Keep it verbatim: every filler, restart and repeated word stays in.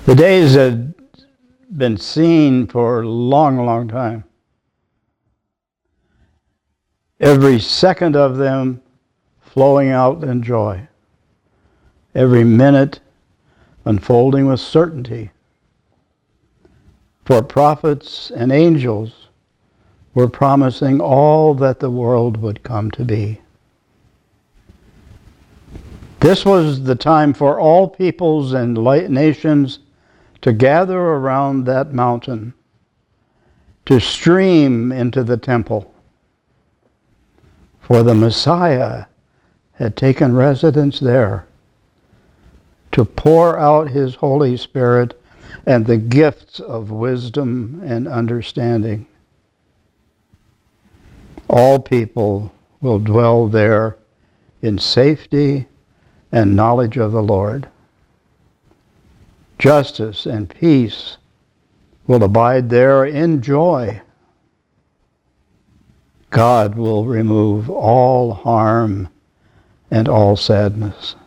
The days had been seen for a long, long time. Every second of them flowing out in joy. Every minute unfolding with certainty. For prophets and angels were promising all that the world would come to be. This was the time for all peoples and nations to gather around that mountain, to stream into the temple. For the Messiah had taken residence there to pour out his Holy Spirit and the gifts of wisdom and understanding. All people will dwell there in safety and knowledge of the Lord. Justice and peace will abide there in joy. God will remove all harm and all sadness.